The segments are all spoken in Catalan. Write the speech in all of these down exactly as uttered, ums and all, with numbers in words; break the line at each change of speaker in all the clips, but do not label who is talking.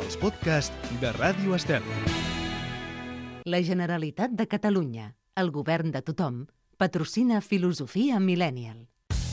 els podcasts de Ràdio Estel.
La Generalitat de Catalunya, el govern de tothom, patrocina Filosofia Millennial.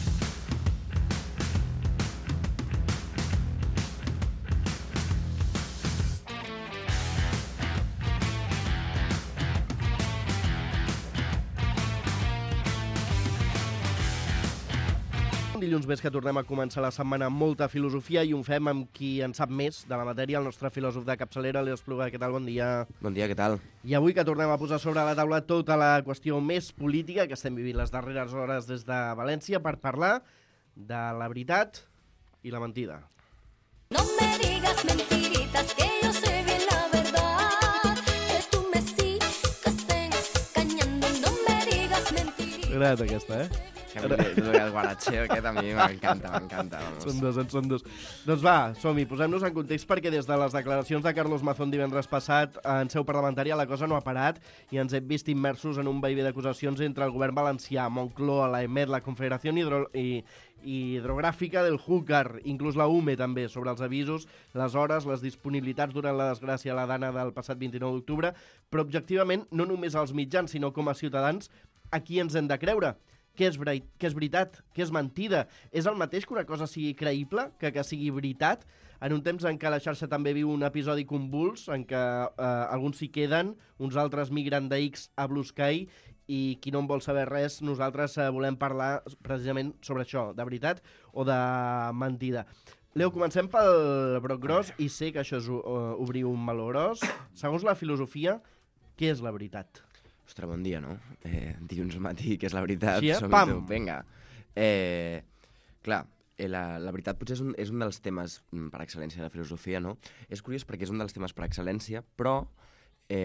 Dilluns més que tornem a començar la setmana amb molta filosofia i ho fem amb qui en sap més de la matèria, el nostre filòsof de capçalera, Leo Espluga. Què tal? Bon dia.
Bon dia, què tal?
I avui que tornem a posar sobre la taula tota la qüestió més política que estem vivint les darreres hores des de València per parlar de la veritat i la mentida.
No me digas mentiritas, que yo sé bien la verdad, que tú me sigues engañando. No me digas mentiritas.
M'agrada aquesta, eh?
El guaratxeo aquest a mi m'encanta, m'encanta.
Són dos, en són dos. Doncs va, som-hi, posem-nos en context perquè des de les declaracions de Carlos Mazón divendres passat en seu parlamentària la cosa no ha parat i ens hem vist immersos en un vaivé d'acusacions entre el govern valencià, Moncloa, la EMET, la Confederació Hidro... i... Hidrogràfica del Júcar, inclús la U M E també, sobre els avisos, les hores, les disponibilitats durant la desgràcia a la Dana del passat vint-i-nou d'octubre, però objectivament no només als mitjans, sinó com a ciutadans, a qui ens hem de creure. Què és, veri... què és veritat? Què és mentida? És el mateix que una cosa sigui creïble que que sigui veritat? En un temps en què la xarxa també viu un episodi convuls, en què eh, alguns s'hi queden, uns altres migren de X a Blue Sky, i qui no en vol saber res, nosaltres eh, volem parlar precisament sobre això, de veritat o de mentida. Leo, comencem pel broc gros, i sé que això és uh, obrir un meló gros. Segons la filosofia, què és la veritat?
Ostres, bon dia, no? Eh, dilluns al matí, que és la veritat.
Sí, eh?
Som-hi
Pam!
tu. Vinga. Eh, clar, eh, la, la veritat potser és un, és un dels temes mm, per excel·lència de la filosofia, no? És curiós perquè és un dels temes per excel·lència, però eh,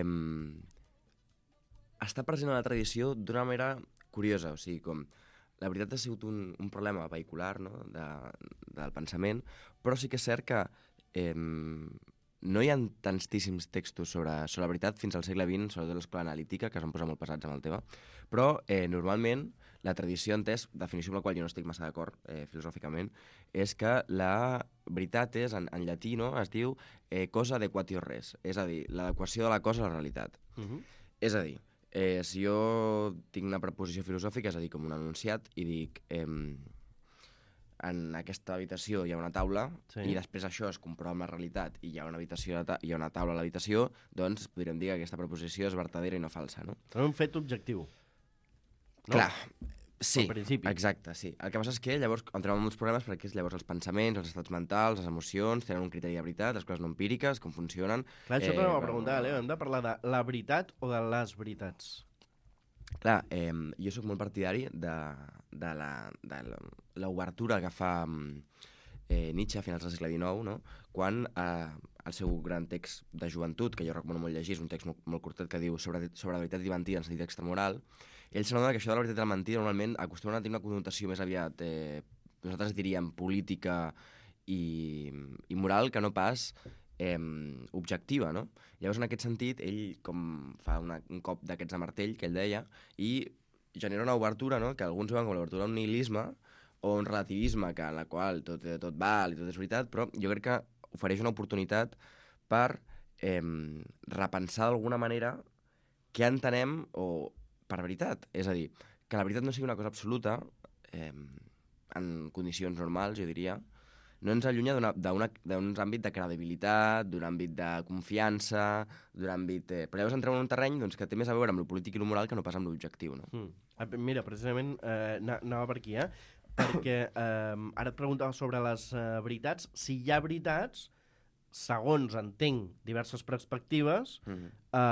està present a la tradició d'una manera curiosa. O sigui, com la veritat ha sigut un, un problema vehicular, no?, de, del pensament, però sí que és cert que eh, no hi ha tantíssims textos sobre, sobre la veritat fins al segle vint, sobretot l'escola analítica, que es van posar molt pesats amb el tema, però eh, normalment la tradició ha entès, definició amb la qual jo no estic massa d'acord eh, filosòficament, és que la veritat és, en, en llatí, no?, es diu eh, cosa adequatio res, és a dir, l'adequació de la cosa a la realitat.
Uh-huh.
És a dir, eh, si jo tinc una preposició filosòfica, és a dir, com un enunciat, i dic... Eh, en aquesta habitació hi ha una taula, sí, i després això es comprova amb la realitat i hi ha una habitació, hi ha una taula a l'habitació, doncs podríem dir que aquesta proposició és vertadera i no falsa, no?
És un fet objectiu. No?
Clar, sí,
al principi.
Exacte, sí. El que passa és que llavors entrem en molts problemes perquè llavors els pensaments, els estats mentals, les emocions tenen un criteri de veritat, les coses no empíriques, com funcionen...
Clar, això
eh,
t'anava a preguntar, Leo, hem de parlar de la veritat o de les veritats?
Clar, eh, jo sóc molt partidari de, de la... De la l'obertura que fa eh, Nietzsche a finals del segle dinou, no?, quan eh, el seu gran text de joventut, que jo recomano molt llegir, és un text molt, molt curtet que diu sobre, sobre la veritat i mentida en sentit extramoral, ell s'adona que això de la veritat i la mentida normalment acostuma a tenir una connotació més aviat, eh, nosaltres diríem, política i, i moral, que no pas eh, objectiva, no? Llavors, en aquest sentit, ell com fa una, un cop d'aquests a martell, que ell deia, i genera una obertura, no?, que alguns veuen com l'obertura d'un nihilisme, o un relativisme que, en la qual tot, tot val i tot és veritat, però jo crec que ofereix una oportunitat per eh, repensar d'alguna manera què entenem o per veritat. És a dir, que la veritat no sigui una cosa absoluta, eh, en condicions normals, jo diria, no ens allunya d'un àmbit de credibilitat, d'un àmbit de confiança, d'un àmbit... Eh... Però llavors entrem en un terreny doncs, que té més a veure amb lo polític i lo moral que no pas amb l'objectiu, no?
Mm. Mira, precisament eh, anava per aquí, eh? Perquè eh, ara et preguntava sobre les eh, veritats. Si hi ha veritats, segons entenc diverses perspectives, mm-hmm.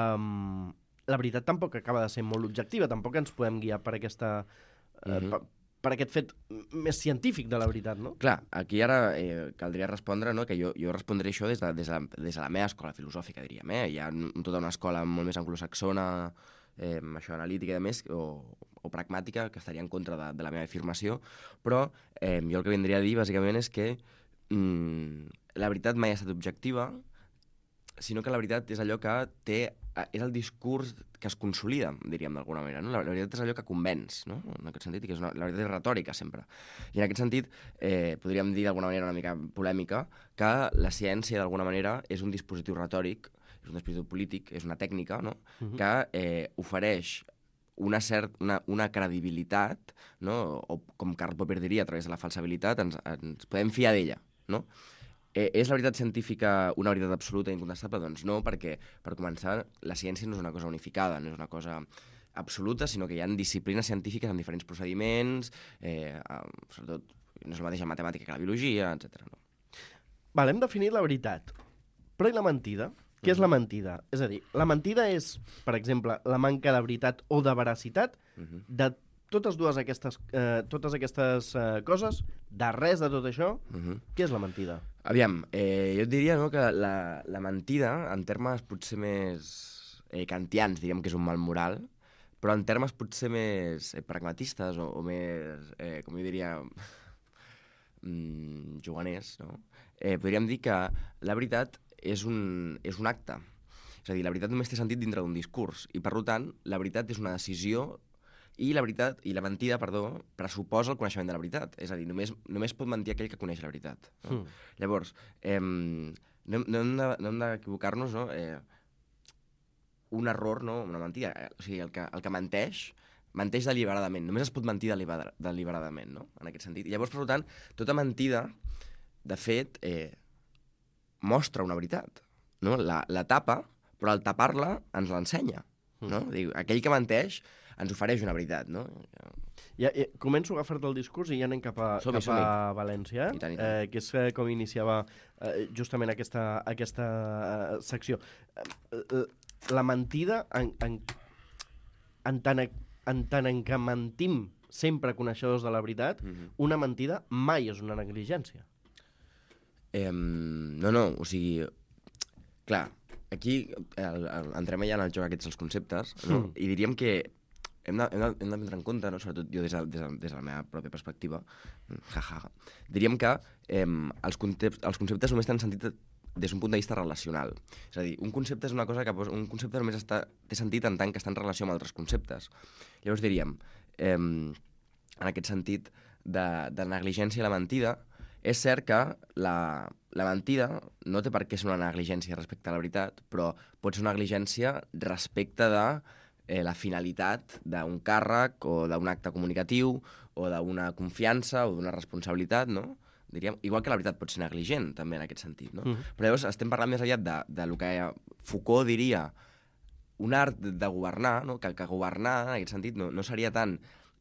eh, la veritat tampoc acaba de ser molt objectiva, tampoc ens podem guiar per aquesta... Eh, mm-hmm. per, per aquest fet més científic de la veritat, no? Clar,
aquí ara eh, caldria respondre, no?, que jo, jo respondré això des de, des, de, des de la meva escola filosòfica, diríem, eh? Hi ha tota una escola molt més anglosaxona, eh, això, analítica i de més, o, o pragmàtica, que estaria en contra de, de la meva afirmació, però eh, jo el que vindria a dir, bàsicament, és que mm, la veritat mai ha estat objectiva, sinó que la veritat és allò que té... És el discurs que es consolida, diríem d'alguna manera. No? La, la veritat és allò que convenç, no? En aquest sentit, i que és una, la veritat és retòrica, sempre. I en aquest sentit, eh, podríem dir d'alguna manera una mica polèmica que la ciència, d'alguna manera, és un dispositiu retòric, és un dispositiu polític, és una tècnica, no? Uh-huh. que eh, ofereix una, cert, una, una credibilitat, no? O com Karl Popper diria, a través de la falsabilitat, ens, ens podem fiar d'ella, no? Eh, és la veritat científica una veritat absoluta i incontestable? Doncs no, perquè, per començar, la ciència no és una cosa unificada, no és una cosa absoluta, sinó que hi ha disciplines científiques amb diferents procediments, eh, sobretot no és la mateixa matemàtica que la biologia, etcètera. No?
Vale, hem definit la veritat. Però i la mentida? Què és la mentida? És a dir, la mentida és, per exemple, la manca de veritat o de veracitat
Uh-huh.
de totes dues aquestes, eh, totes aquestes eh, coses, de res de tot això.
Uh-huh.
Què és la mentida?
Aviam, eh, jo et diria no, que la, la mentida, en termes potser més eh, kantians, diríem que és un mal moral, però en termes potser més eh, pragmatistes o, o més, eh, com jo diria, mm, juganers, no? eh, podríem dir que la veritat és un, és un acte. És a dir, la veritat només té sentit dintre d'un discurs, i per tant, la veritat és una decisió i la veritat, i la mentida, perdó, pressuposa el coneixement de la veritat. És a dir, només, només pot mentir aquell que coneix la veritat. No? Mm. Llavors, eh, no, no hem de- no hem d'equivocar-nos, no? Eh, un error, no? Una mentida. Eh, O sigui, el que, el que menteix, menteix deliberadament. Només es pot mentir delibera- deliberadament, no? En aquest sentit. I llavors, per tant, tota mentida, de fet, eh, mostra una veritat. No? La, la tapa, però al tapar-la ens l'ensenya. No? Diu, aquell que menteix ens ofereix una veritat, no?
Ja, ja, començo a agafar-te el discurs i ja anem cap a,
Som-hi,
cap a València,
I tant, i
eh?
tant.
Eh, que és eh, com iniciava eh, justament aquesta, aquesta eh, secció. Eh, eh, la mentida, en, en, en, tant, en tant en que mentim sempre coneixedors de la veritat,
Mhm.
una mentida mai és una negligència.
Eh, no, no, o sigui... Clar, aquí el, el, entrem ja en el joc aquests els conceptes, no?
Mm.
I diríem que hem de, hem de, hem de prendre en compte, no? Sobretot jo des de, des, de, des de la meva pròpia perspectiva, jaja, diríem que eh, els, conceptes, els conceptes només tenen sentit des d'un punt de vista relacional. És a dir, un concepte és una cosa que un concepte només està, té sentit en tant que està en relació amb altres conceptes. Llavors diríem, eh, en aquest sentit de, de negligència i la mentida, és cert que la, la mentida no té per què ser una negligència respecte a la veritat, però pot ser una negligència respecte de eh, la finalitat d'un càrrec o d'un acte comunicatiu o d'una confiança o d'una responsabilitat, no? Diríem, igual que la veritat pot ser negligent, també, en aquest sentit, no?
Mhm.
Però llavors estem parlant més aviat de, de lo que Foucault diria un art de governar, no? que, que governar, en aquest sentit, no, no seria tant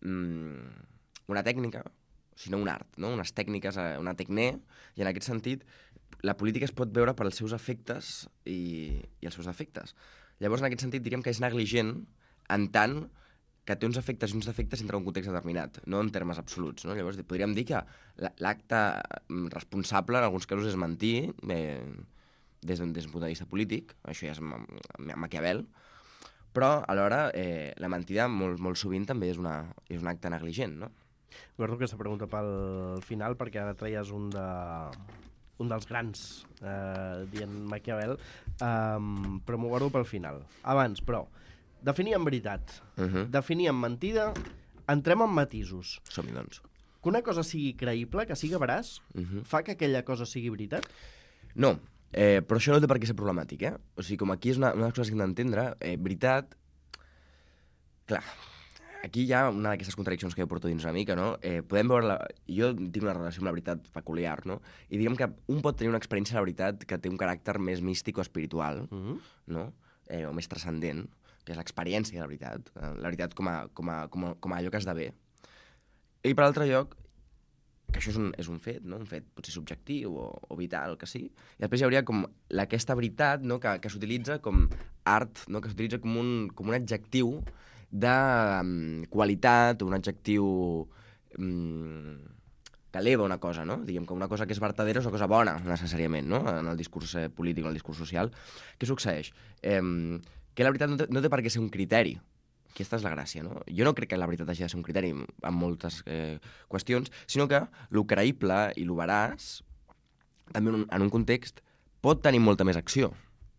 mm, una tècnica, sinó un art, no? Unes tècniques, eh, una tecné, i en aquest sentit la política es pot veure per als seus efectes i, i els seus defectes. Llavors, en aquest sentit, diríem que és negligent en tant que té uns efectes i uns defectes entre un context determinat, no en termes absoluts. No? Llavors, podríem dir que la- l'acte mm, responsable en alguns casos és mentir, eh, des d'un des d'un punt de vista polític, això ja és Ma- Ma- Maquiavel, però alhora eh, la mentida molt, molt sovint també és, una, és un acte negligent, no?
Guardo aquesta pregunta pel final perquè ara traies un, de, un dels grans, eh, dient Maquiavel, um, però m'ho guardo pel final. Abans, però, definíem veritat,
Uh -huh.
definíem mentida, entrem en matisos.
Som-hi, doncs.
Que una cosa sigui creïble, que sigui veraç,
Uh -huh.
fa que aquella cosa sigui veritat?
No, eh, però això no té per què ser problemàtic, eh? O sigui, com aquí és una, una de les coses que hem d'entendre, eh, veritat... Clar, aquí hi ha una d'aquestes contradiccions que jo porto dins una mica, no? Eh, podem veure... La... Jo tinc una relació amb la veritat peculiar, no? I diguem que un pot tenir una experiència de la veritat que té un caràcter més místic o espiritual,
Mm -hmm.
no? Eh, o més transcendent, que és l'experiència de la veritat, eh, la veritat com a, com, a, com, a, com a allò que esdevé. I per altre lloc, que això és un, és un fet, no? Un fet potser subjectiu o, o vital, el que sigui, i després hi hauria com la, aquesta veritat, no? que, que s'utilitza com art, no? Que s'utilitza com, un, com un adjectiu de um, qualitat, o un adjectiu um, que eleva una cosa, no? Diguem que una cosa que és vertadera és una cosa bona, necessàriament, no? En el discurs eh, polític, en el discurs social. Què succeeix? Eh, que la veritat no té, no té per què ser un criteri. Aquesta és la gràcia, no? Jo no crec que la veritat hagi de ser un criteri en moltes eh, qüestions, sinó que lo creïble i lo veraç, també en un, en un context, pot tenir molta més acció.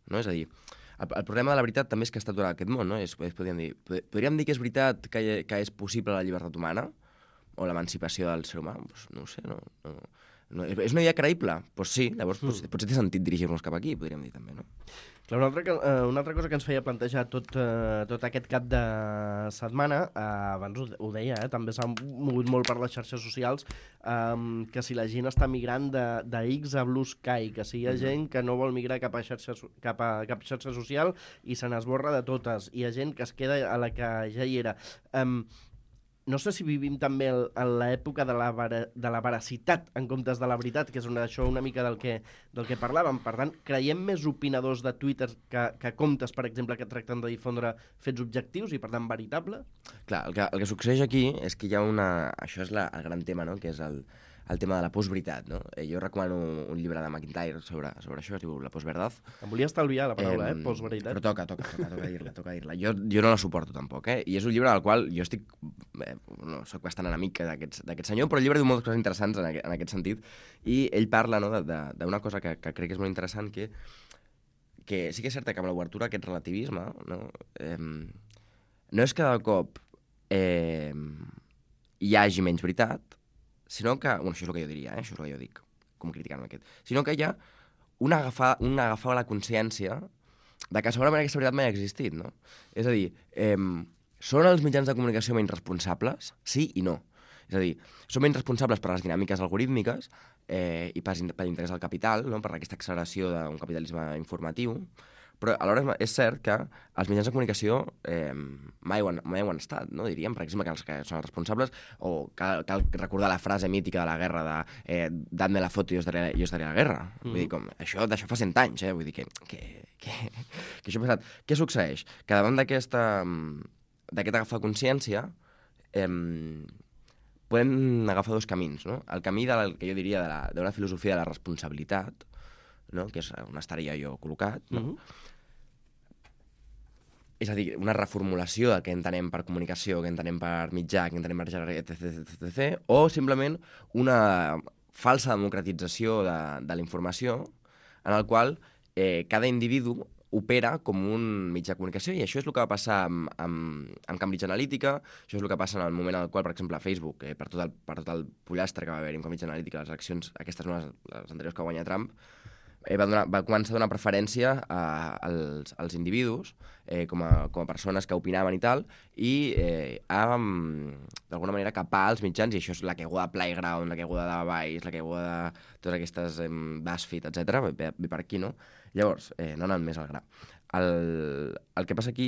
no? És a dir, el, el problema de la veritat també és que està aturat aquest món, no? És, podríem, dir, podríem dir que és veritat que, hi, que és possible la llibertat humana o l'emancipació del ser humà? Pues no ho sé, no, no, no. És una idea creïble? Doncs pues sí, llavors mm. potser, potser té sentit dirigir-nos cap aquí, podríem dir també, no?
Clar, una, altra, uh, una altra cosa que ens feia plantejar tot, uh, tot aquest cap de setmana, uh, abans ho, ho deia, eh, també s'ha mogut molt per les xarxes socials, um, que si la gent està migrant de, de X a Blue Sky, que si hi ha mm-hmm. gent que no vol migrar cap a, xarxa, cap a cap xarxa social i se n'esborra de totes, hi ha gent que es queda a la que ja hi era. Um, No sé si vivim també el, en l'època de, la vera, de la veracitat en comptes de la veritat, que és una, això una mica del que, del que parlàvem. Per tant, creiem més opinadors de Twitter que, que comptes, per exemple, que tracten de difondre fets objectius i, per tant, veritable?
Clar, el que, el que succeeix aquí és que hi ha una... Això és la, el gran tema, no?, que és el, el tema de la postveritat, no? Eh, jo recomano un llibre de McIntyre sobre, sobre això, es diu La postverdad.
Em volia estalviar la paraula, eh, eh postveritat.
Però toca, toca, toca, toca dir-la, toca dir-la. Jo, jo no la suporto tampoc, eh? I és un llibre del qual jo estic... Eh, no, soc bastant enemic d'aquest senyor, però el llibre diu moltes coses interessants en aquest, en aquest sentit, i ell parla, no, d'una cosa que, que crec que és molt interessant, que, que sí que és cert que amb l'obertura aquest relativisme, no, eh, no és que de cop eh, hi hagi menys veritat, sinó que, bueno, això és el que jo diria, eh? Això és el que jo dic, com criticant-me aquest, sinó que hi ha una agafada, una agafada a la consciència de que segurament aquesta veritat mai ha existit, no? És a dir, eh, són els mitjans de comunicació menys responsables? Sí i no. És a dir, són menys responsables per les dinàmiques algorítmiques eh, i per, per l'interès del capital, no? Per aquesta acceleració d'un capitalisme informatiu, però alhora és cert que els mitjans de comunicació eh, mai, ho han, mai ho han estat, no? Diríem, per exemple, que els que són els responsables, o cal, cal recordar la frase mítica de la guerra de eh, «Dadme la foto i jo estaré, jo estaré a la guerra». Mm. Vull dir, com, això, d'això fa cent anys, eh? Vull dir que, que, que, que això ha passat. Què succeeix? Que davant d'aquesta d'aquesta agafar consciència eh, podem agafar dos camins, no? El camí del que jo diria d'una filosofia de la responsabilitat, no? Que és on estaria jo col·locat, no? Mm-hmm. És a dir, una reformulació del que entenem per comunicació, que entenem per mitjà, que entenem per gènere, etcètera, etcètera, o simplement una falsa democratització de, de la informació en el qual eh, cada individu opera com un mitjà de comunicació, i això és el que va passar amb, amb, amb Cambridge Analytica, això és el que passa en el moment en el qual, per exemple, Facebook, eh, per, tot el, per tot el pollastre que va haver-hi amb Cambridge Analytica, les eleccions, aquestes no les, les anteriors que va guanyar Trump, eh, va, donar, va començar a donar preferència a, als, als individus eh, com, a, com a persones que opinaven i tal, i eh, a, d'alguna manera, capar els mitjans, i això és la caiguda de Playground, la caiguda de Vice, la caiguda de totes aquestes eh, BuzzFeed, etcètera, ve, ve per aquí, no? Llavors, eh, no anant més al gra. El, el que passa aquí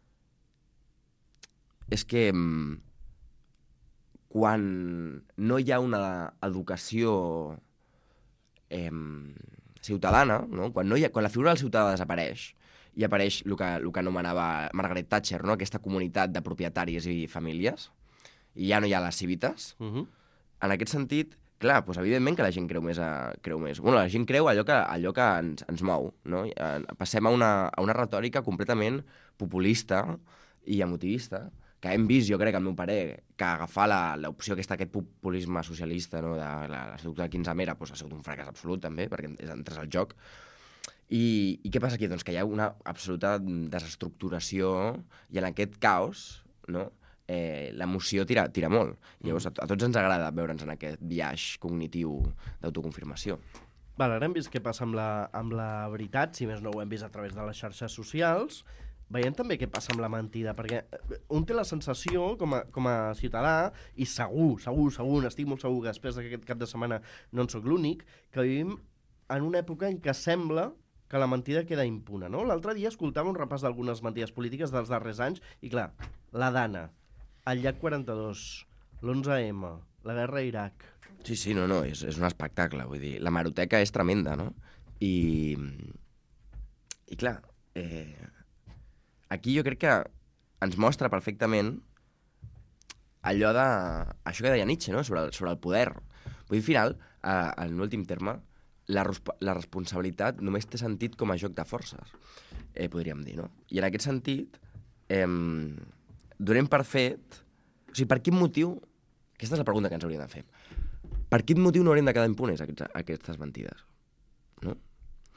és que mm, quan no hi ha una educació eh, ciutadana, no? Quan, no hi ha, quan la figura del ciutadà desapareix i apareix el que, el que anomenava Margaret Thatcher, no? Aquesta comunitat de propietaris i famílies, i ja no hi ha les civites, uh-huh. En aquest sentit, clar, doncs evidentment que la gent creu més. A, creu més. Bueno, la gent creu allò que, allò que ens, ens mou, no? Passem a una, a una retòrica completament populista i emotivista, que hem vist, jo crec, al meu parer, que agafar l'opció aquesta, aquest populisme socialista, no, de la, la seducta de quinzemera, doncs ha sigut un fracàs absolut, també, perquè entres al joc. I, I què passa aquí? Doncs que hi ha una absoluta desestructuració, i en aquest caos, no?, Eh, l'emoció tira, tira molt. I llavors a, a tots ens agrada veure'ns en aquest viatge cognitiu d'autoconfirmació.
Val, ara hem vist què passa amb la, amb la veritat, si més no ho hem vist a través de les xarxes socials. Veiem també què passa amb la mentida, perquè un té la sensació, com a, com a ciutadà, i segur, segur, segur, n'estic molt segur que després d'aquest cap de setmana no en sóc l'únic, que vivim en una època en què sembla que la mentida queda impune, no? L'altre dia escoltava un repàs d'algunes mentides polítiques dels darrers anys, i clar, la Dana, el llac quaranta-dos, l'onze eme, la guerra a Iraq...
Sí, sí, no, no, és, és un espectacle, vull dir, la hemeroteca és tremenda, no? I, i clar, eh, aquí jo crec que ens mostra perfectament allò de... això que deia Nietzsche, no?, sobre el, sobre el poder. Vull dir, al final, eh, en l'últim terme, la, la responsabilitat només té sentit com a joc de forces, eh, podríem dir, no? I en aquest sentit... Eh, donem per fet... O sigui, per quin motiu... Aquesta és la pregunta que ens hauríem de fer. Per quin motiu no hauríem de quedar impunes aquests, aquestes mentides? No?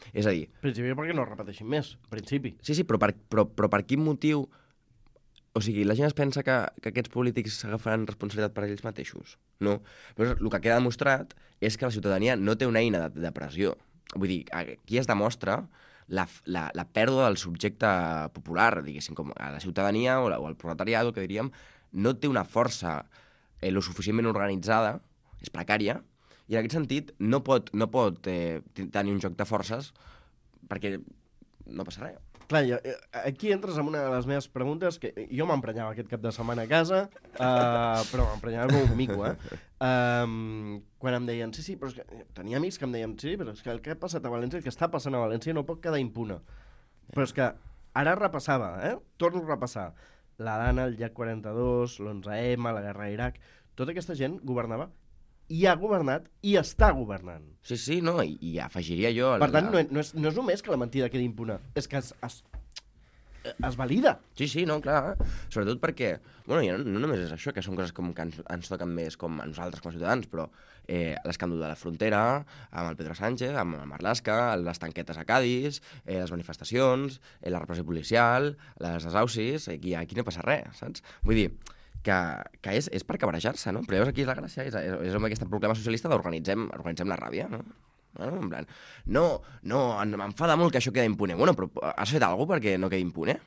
És a dir...
En principi perquè no repeteixin més, en principi.
Sí, sí, però per, però, però per quin motiu... O sigui, la gent es pensa que, que aquests polítics s'agafaran responsabilitat per ells mateixos? No. Però el que queda demostrat és que la ciutadania no té una eina de, de pressió. Vull dir, aquí es demostra la, la, la pèrdua del subjecte popular, diguéssim, com a la ciutadania o, la, o el proletariat, que diríem, no té una força eh, lo suficientment organitzada, és precària, i en aquest sentit no pot, no pot eh, tenir un joc de forces perquè no passa res.
Clar, jo, aquí entres en una de les meves preguntes, que jo m'emprenyava aquest cap de setmana a casa, uh, però m'emprenyava com un mico, eh? Um, quan em deien, sí, sí, però és que tenia amics que em deien, sí, però és que el que ha passat a València, el que està passant a València no pot quedar impune. Però és que ara repassava, eh? Torno a repassar. La Dana, el Llac quaranta-dos, l'onze ema, la guerra a Iraq... Tota aquesta gent governava i ha governat i està governant.
Sí, sí, no, i, i afegiria jo...
Per tant,
la...
no, no, és, no és només que la mentida quedi impune, és que es, es, es valida.
Sí, sí, no, clar. Sobretot perquè, bueno, ja no, no només és això, que són coses com que ens, ens toquen més com a nosaltres, com a ciutadans, però eh, l'escàndol de la frontera, amb el Pedro Sánchez, amb el Marlaska, les tanquetes a Cádiz, eh, les manifestacions, eh, la repressió policial, les desaucis, aquí, aquí no passa res, saps? Vull dir, que, que és, és per cabrejar-se, no? Però llavors aquí és la gràcia, és, és, és amb aquest problema socialista d'organitzem organitzem la ràbia, no? Bueno, en plan, no, no, m'enfada molt que això queda impune. Bueno, però has fet alguna cosa perquè no quedi impune?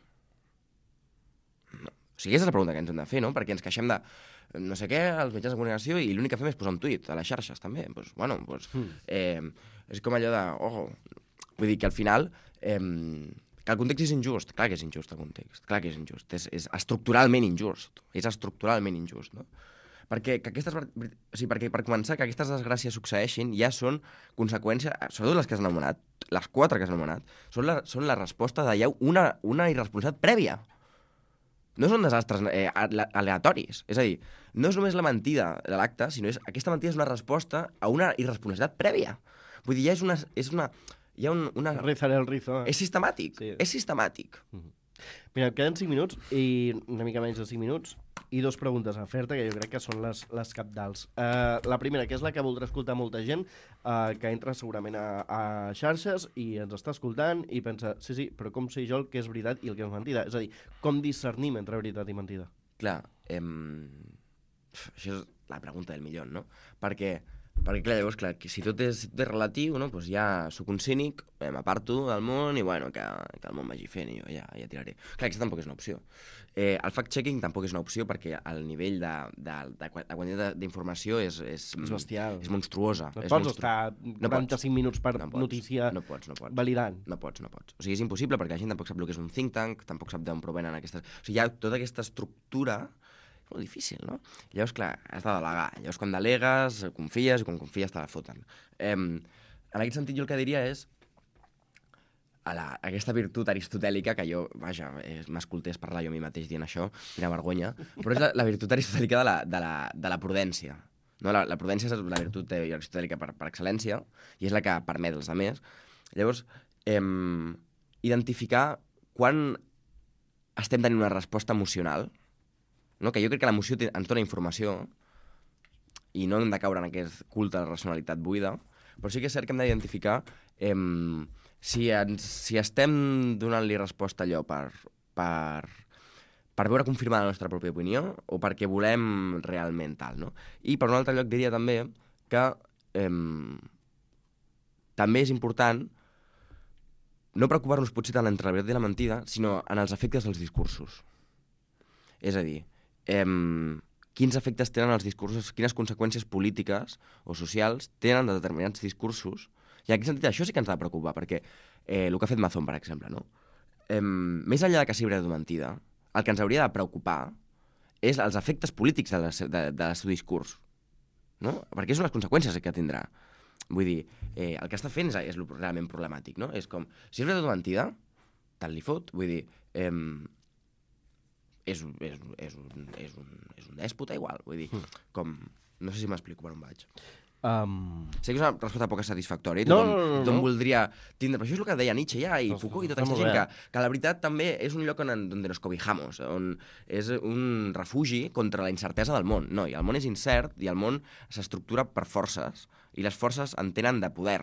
No. O sigui, aquesta és la pregunta que ens hem de fer, no? Perquè ens queixem de no sé què, als mitjans de comunicació, i l'únic que fem és posar un tuit a les xarxes, també. Pues, bueno, pues, mm. eh, és com allò de... Oh, vull dir que al final... Eh, que el context és injust. Clar que és injust, el context. Clar que és injust. És, és estructuralment injust. És estructuralment injust, no? Perquè, que aquestes, o sigui, perquè per començar, que aquestes desgràcies succeeixin ja són conseqüència, sobretot les que has anomenat, les quatre que has anomenat, són la, són la resposta de ja una, una irresponsabilitat prèvia. No són desastres eh, aleatoris. És a dir, no és només la mentida de l'acte, sinó és aquesta mentida és una resposta a una irresponsabilitat prèvia. Vull dir, ja és una... És una hi ha un, una...
Rizaré el rizo. Eh?
És sistemàtic, sí. És sistemàtic.
Mm-hmm. Mira, em queden cinc minuts i una mica menys de cinc minuts i dos preguntes a fer-te que jo crec que són les, les capdals. Uh, la primera, que és la que voldrà escoltar molta gent, uh, que entra segurament a, a xarxes i ens està escoltant i pensa, sí, sí, però com sé jo el que és veritat i el que és mentida? És a dir, com discernim entre veritat i mentida? Clar,
em... això és la pregunta del milió, no? Perquè... Perquè, clar, llavors, clar, que si tot és, tot és relatiu, no? Pues ja soc un cínic, eh, m'aparto del món i, bueno, que, que el món vagi fent i jo ja, ja tiraré. Clar, aquesta tampoc és una opció. Eh, el fact-checking tampoc és una opció perquè el nivell de, de, de, de quantitat d'informació és, és...
És bestial.
És monstruosa.
No et
és
pots
monstru...
estar quaranta-cinc no minuts per
no pots,
notícia
no pots, no pots.
validant.
No pots, no pots. O sigui, és impossible perquè la gent tampoc sap el que és un think tank, tampoc sap d'on provenen aquestes... O sigui, hi ha tota aquesta estructura... És molt difícil, no? Llavors, clar, has de delegar. Llavors, quan delegues, confies, i quan confies te la foten. Eh, en aquest sentit, jo el que diria és a la, aquesta virtut aristotèlica, que jo, vaja, m'escoltés parlar jo a mi mateix dient això, quina vergonya, però és la, la virtut aristotèlica de la, de la, de la prudència. No? La, la prudència és la virtut aristotèlica per, per excel·lència, i és la que permet els altres. Llavors, eh, identificar quan estem tenint una resposta emocional, no? Que jo crec que l'emoció ens dona informació i no hem de caure en aquest culte de la racionalitat buida, però sí que és cert que hem d'identificar eh, si, ens, si estem donant-li resposta a allò per, per, per veure confirmada la nostra pròpia opinió o perquè volem realment tal, no? I per un altre lloc diria també que eh, també és important no preocupar-nos potser tant entre la veritat i la mentida, sinó en els efectes dels discursos. És a dir, Eh, quins efectes tenen els discursos, quines conseqüències polítiques o socials tenen de determinats discursos. I en aquest sentit això sí que ens ha de preocupar, perquè eh, el que ha fet Mazón, per exemple, no? Eh, més enllà de que sigui veritat o mentida, el que ens hauria de preocupar és els efectes polítics de la, de, de seu discurs, no? Perquè són les conseqüències que tindrà. Vull dir, eh, el que està fent és, és realment problemàtic, no? És com, si és veritat o mentida, tant li fot, vull dir... Eh, És, és, és, un, és, un, és un dèspota igual, vull dir, com... No sé si m'explico per on vaig. Um... Sé que és una resposta poc satisfactòria, i tothom, no, no, no, no. tothom voldria tindre... Però això és el que deia Nietzsche ja, i Foucault i tota aquesta gent, que, que la veritat també és un lloc on, on nos cobijamos, on és un refugi contra la incertesa del món. No, i el món és incert, i el món s'estructura per forces, i les forces en tenen de poder.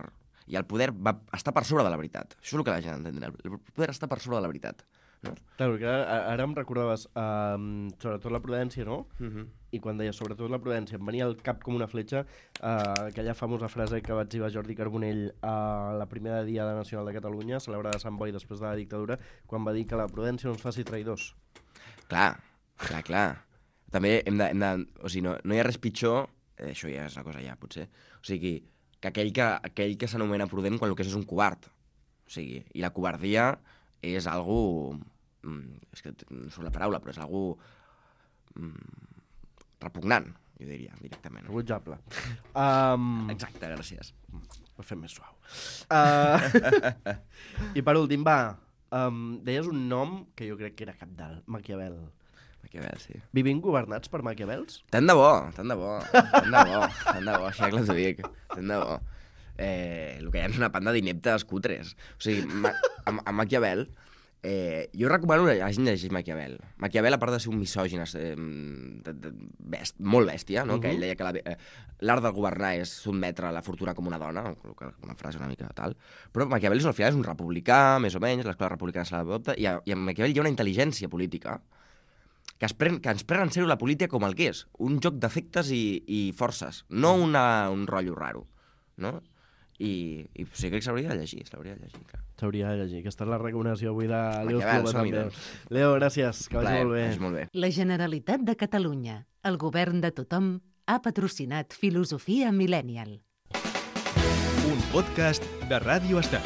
I el poder va estar per sobre de la veritat. Això és el que la gent entendrà. El poder està per sobre de la veritat. No?
Clar, perquè ara, ara em recordaves um, sobretot la prudència, no?
Uh -huh.
I quan deies sobretot la prudència, em venia al cap com una fletxa uh, aquella famosa frase que va exhibir Jordi Carbonell a la primera Diada Nacional de Catalunya, celebrada a Sant Boi després de la dictadura, quan va dir que la prudència no ens faci traïdors.
Clar, clar, clar. També hem de... Hem de o sigui, no, no hi ha res pitjor... Eh, això ja és una cosa ja, potser. O sigui, que aquell que, aquell que s'anomena prudent quan el que és és un covard. O sigui, i la covardia és algú... Mm, és que no surt la paraula, però és algú... Mm, repugnant, jo diria, directament.
Rebutjable. Um,
Exacte, gràcies.
Ho fem més suau. Uh, I per últim, va, um, deies un nom que jo crec que era cabdal, Maquiavel.
Maquiavel, sí.
Vivim governats per Maquiavels?
Tant de bo, tant de bo, tant de bo, tant de bo, així que t'ho dic, tant de bo. Eh, el que hi ha és una panda d'ineptes cutres. O sigui, Ma a, a Maquiavel, eh, jo recomano que hagin llegit Maquiavel. Maquiavel, a part de ser un misògin eh, de, de best, molt bèstia, no? Uh -huh. Que ell deia que l'art eh, de governar és sotmetre la fortuna com una dona, una frase una mica tal, però Maquiavel al final és un republicà, més o menys, l'escola republicana se l'adopta, i, a, i a Maquiavel hi ha una intel·ligència política que, es pren, que ens pren en sèrio la política com el que és, un joc d'efectes i, i forces, no una, un rotllo raro, no? I, i sí, crec que s'hauria de llegir, s'hauria de llegir, clar.
S'hauria de llegir. Aquesta és la recomanació avui de Leo
Maquiavel,
Espluga,
som-hi,
també.
doncs.
Leo, gràcies, que vagi molt bé.
Vagi molt bé.
La Generalitat de Catalunya, el govern de tothom, ha patrocinat Filosofia Millennial.
Un podcast de Ràdio Estel.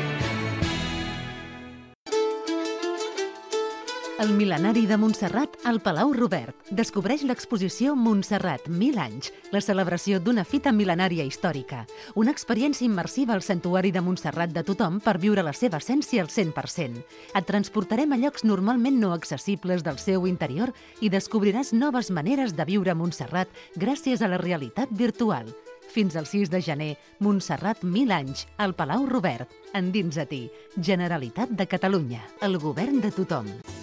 El mil·lenari de Montserrat al Palau Robert descobreix l'exposició Montserrat, mil anys, la celebració d'una fita mil·lenària històrica. Una experiència immersiva al santuari de Montserrat de tothom per viure la seva essència al cent per cent. Et transportarem a llocs normalment no accessibles del seu interior i descobriràs noves maneres de viure Montserrat gràcies a la realitat virtual. Fins al sis de gener, Montserrat, mil anys, al Palau Robert. Endins a ti. Generalitat de Catalunya, el govern de tothom.